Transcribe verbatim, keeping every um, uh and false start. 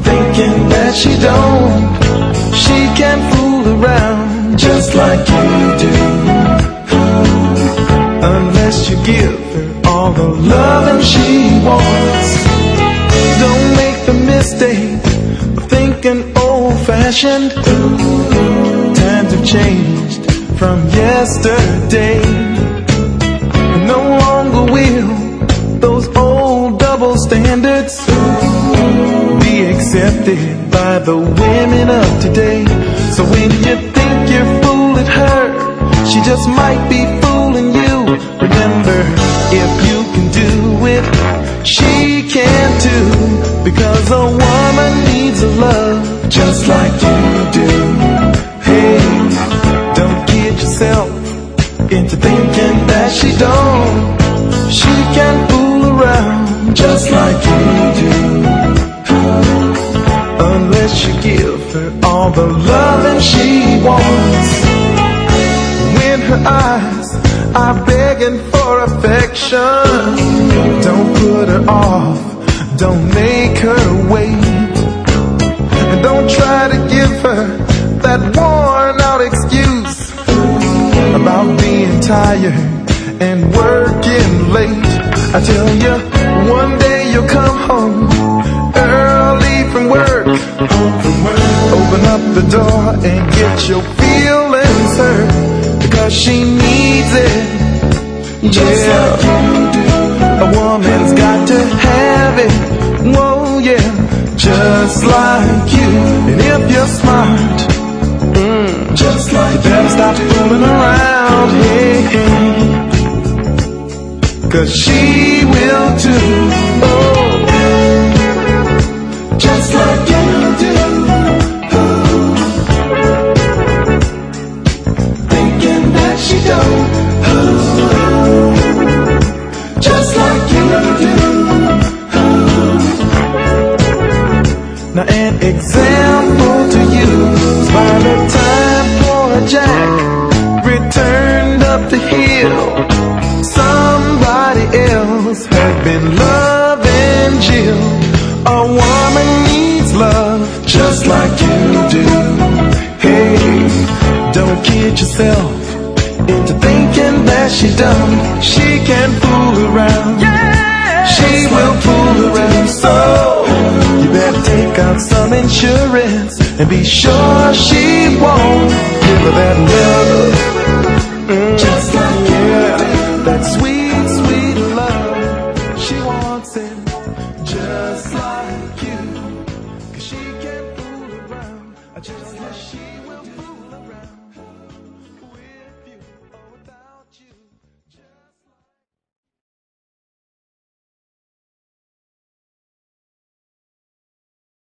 thinking that she don't. She can fool around just like you do, unless you give her all the loving she wants. Don't make the mistake of thinking old-fashioned. Times have changed from yesterday. No longer will those old double standards be accepted by the women of today. So when you think you're fooling her, she just might be fooling you. Remember, if you can do it, she can too, because a woman needs a love just like you do. Hey, don't kid yourself into thinking that she don't. She can fool around just like you do, unless you give her all the loving she wants. When her eyes are begging for affection, don't put her off, don't make her wait, and don't try to give her that worn out excuse about being tired and working late. I tell you, one day you'll come home early from work, open up the door and get your feelings hurt, because she needs it. Just yeah, like you do. A woman's got to have it. Whoa, yeah, just like you. And if you're smart, mm, just like you better stop fooling around, hey, hey, 'cause she will too. Oh, just like you do. Thinking that she don't. Just like you do. Now an example to you is by the time poor Jack returned up the hill, somebody else had been loving Jill. A woman needs love just like you do. Hey, don't kid yourself into thinking that she don't. She can fool around, yeah, she will fool around. So you better take out some insurance and be sure she won't give her that love, mm, just like yeah, that sweet